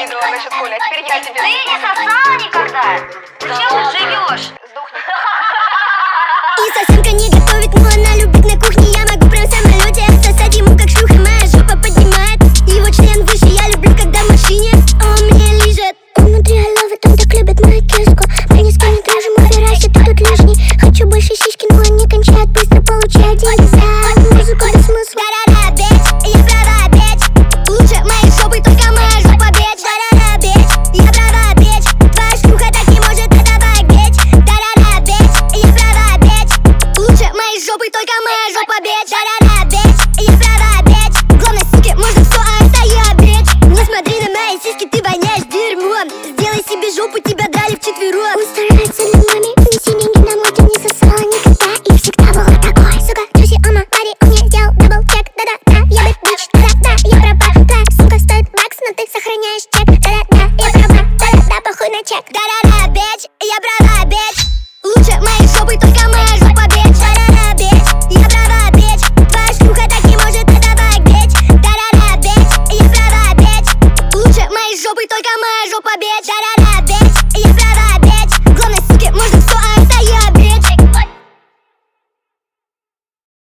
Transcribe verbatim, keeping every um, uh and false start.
завидовала насчет Коли, а теперь я тебе... Ты не сосала никогда? Зачем живешь? Сдохни. И совсемка не готовит, но она любит на кухне. Я могу прям в самолете отсосать ему, как шлюха. Моя жопа поднимает его член выше. Я люблю, когда в машине он мне лежит. Он внутри головы, там так любит мою киску. Мне скинет рожу, убирайся, ты тут лишний. Хочу больше сиськи, но он не кончает. Быстро получаю деньги за музыку без смысла. Да-да-да, бич, я права, бич. Лучше моей жопы, только моя жопа, бич. Да-да-да, бич, я права, бич. Твоя шлюха так не может отдавать, бич. Да-да-да, бич, я права, бич. Лучше моей жопы, только моя жопа, бич. Да-да-да, бич, я права, бич. Главное, суки, можно все, а это я, бич. Не смотри на мои сиськи, ты воняешь дерьмом. Сделай себе жопу,